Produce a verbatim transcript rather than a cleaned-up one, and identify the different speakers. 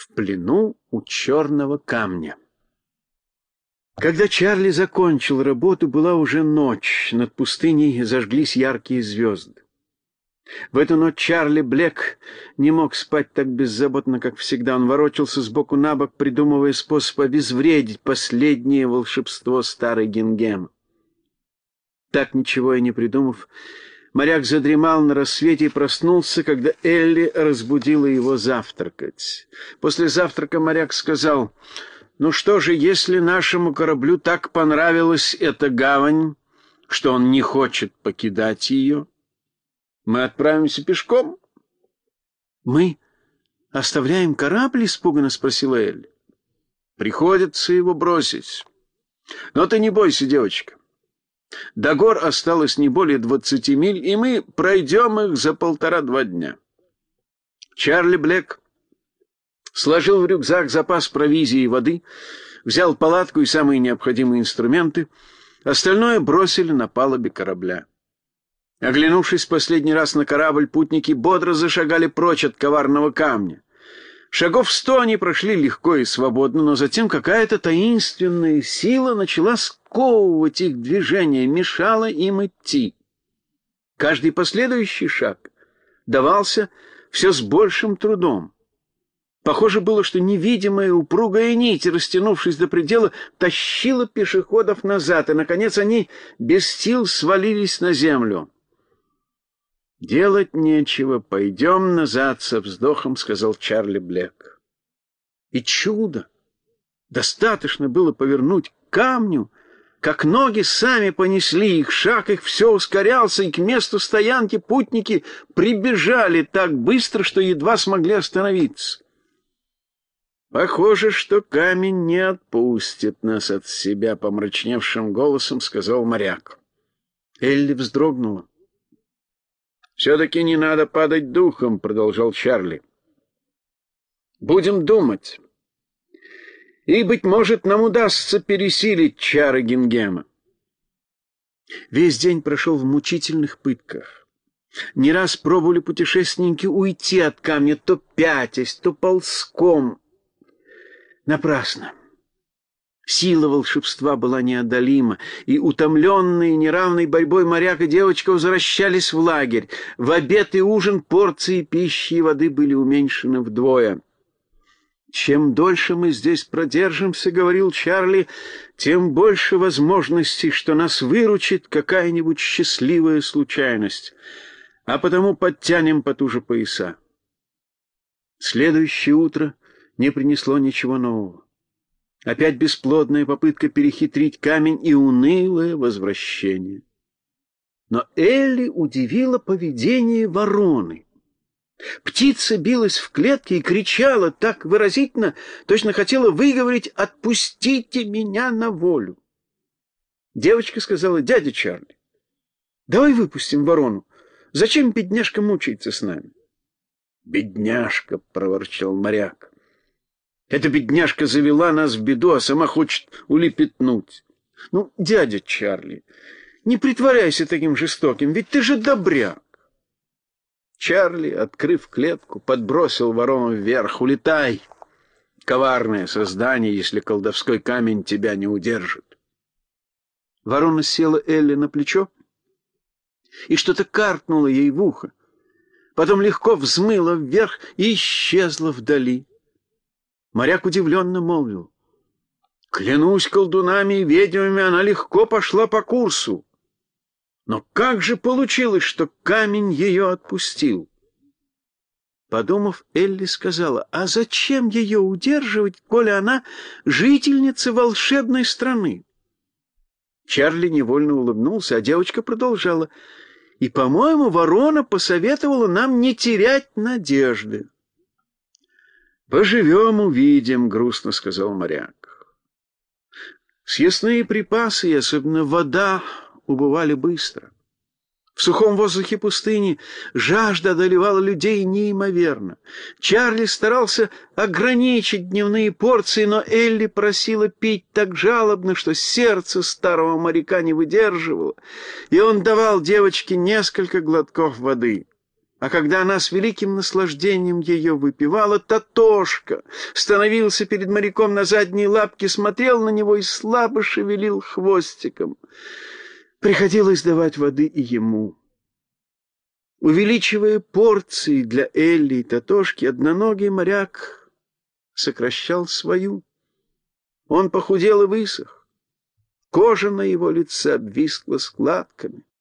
Speaker 1: В плену у черного камня. Когда Чарли закончил работу, была уже ночь. Над пустыней зажглись яркие звезды. В эту ночь Чарли Блек не мог спать так беззаботно, как всегда. Он ворочался сбоку на бок, придумывая способ обезвредить последнее волшебство старой Гингема. Так, ничего и не придумав, моряк задремал на рассвете и проснулся, когда Элли разбудила его завтракать. После завтрака моряк сказал: «Ну что же, если нашему кораблю так понравилась эта гавань, что он не хочет покидать ее, мы отправимся пешком». «Мы оставляем корабль?» — испуганно спросила Элли. «Приходится его бросить. Но ты не бойся, девочка. До гор осталось не более двадцати миль, и мы пройдем их за полтора-два дня». Чарли Блек сложил в рюкзак запас провизии и воды, взял палатку и самые необходимые инструменты, остальное бросили на палубе корабля. Оглянувшись последний раз на корабль, путники бодро зашагали прочь от коварного камня. Шагов сто они прошли легко и свободно, но затем какая-то таинственная сила начала сковывать их движение, мешала им идти. Каждый последующий шаг давался все с большим трудом. Похоже было, что невидимая упругая нить, растянувшись до предела, тащила пешеходов назад, и, наконец, они без сил свалились на землю. «Делать нечего, пойдем назад со вздохом», — сказал Чарли Блек. И чудо! Достаточно было повернуть к камню, как ноги сами понесли их, шаг их все ускорялся, и к месту стоянки путники прибежали так быстро, что едва смогли остановиться. «Похоже, что камень не отпустит нас от себя», — помрачневшим голосом сказал моряк. Элли вздрогнула. «Все-таки не надо падать духом», — продолжал Чарли. «Будем думать. И, быть может, нам удастся пересилить чары Гингема». Весь день прошел в мучительных пытках. Не раз пробовали путешественники уйти от камня, то пятясь, то ползком. Напрасно. Сила волшебства была неодолима, и утомленные неравной борьбой моряк и девочка возвращались в лагерь. В обед и ужин порции пищи и воды были уменьшены вдвое. «Чем дольше мы здесь продержимся, — говорил Чарли, — тем больше возможностей, что нас выручит какая-нибудь счастливая случайность, а потому подтянем потуже пояса». Следующее утро не принесло ничего нового. Опять бесплодная попытка перехитрить камень и унылое возвращение. Но Элли удивило поведение вороны. Птица билась в клетке и кричала так выразительно, точно хотела выговорить: «Отпустите меня на волю». Девочка сказала: «Дядя Чарли, давай выпустим ворону. Зачем бедняжка мучается с нами?» «Бедняжка», — проворчал моряк. «Эта бедняжка завела нас в беду, а сама хочет улепетнуть». «Ну, дядя Чарли, не притворяйся таким жестоким, ведь ты же добряк». Чарли, открыв клетку, подбросил ворону вверх. «Улетай, коварное создание, если колдовской камень тебя не удержит». Ворона села Элли на плечо и что-то каркнуло ей в ухо. Потом легко взмыла вверх и исчезла вдали. Моряк удивленно молвил: «Клянусь колдунами и ведьмами, она легко пошла по курсу. Но как же получилось, что камень ее отпустил?» Подумав, Элли сказала: «А зачем ее удерживать, коли она жительница волшебной страны?» Чарли невольно улыбнулся, а девочка продолжала: «И, по-моему, ворона посоветовала нам не терять надежды». «Поживем, увидим», — грустно сказал моряк. Съестные припасы, и особенно вода, убывали быстро. В сухом воздухе пустыни жажда одолевала людей неимоверно. Чарли старался ограничить дневные порции, но Элли просила пить так жалобно, что сердце старого моряка не выдерживало, и он давал девочке несколько глотков воды. А когда она с великим наслаждением ее выпивала, Татошка становился перед моряком на задние лапки, смотрел на него и слабо шевелил хвостиком. Приходилось давать воды и ему. Увеличивая порции для Элли и Татошки, одноногий моряк сокращал свою. Он похудел и высох. Кожа на его лице обвисла складками.